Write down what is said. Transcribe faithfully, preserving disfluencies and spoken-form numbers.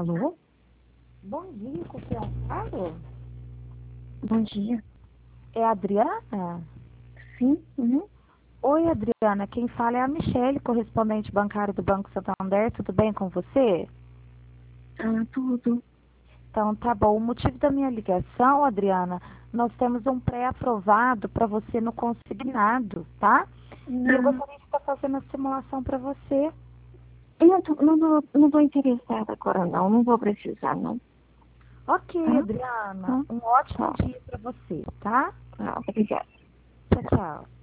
Alô? Bom dia, com quem eu falo? Bom dia. É a Adriana? Sim? Uhum. Oi, Adriana, quem fala é a Michele, correspondente bancário do Banco Santander. Tudo bem com você? Ah, tudo. Então, tá bom. O motivo da minha ligação, Adriana, nós temos um pré-aprovado para você no consignado, tá? E eu Não, gostaria de estar fazendo a simulação para você. eu não tô, não tô, não tô interessada agora, não. Não vou precisar, não. Ok, Tá? Adriana, Tá? um ótimo Tá. dia para você, tá? Tá. Obrigada. Tchau, tchau.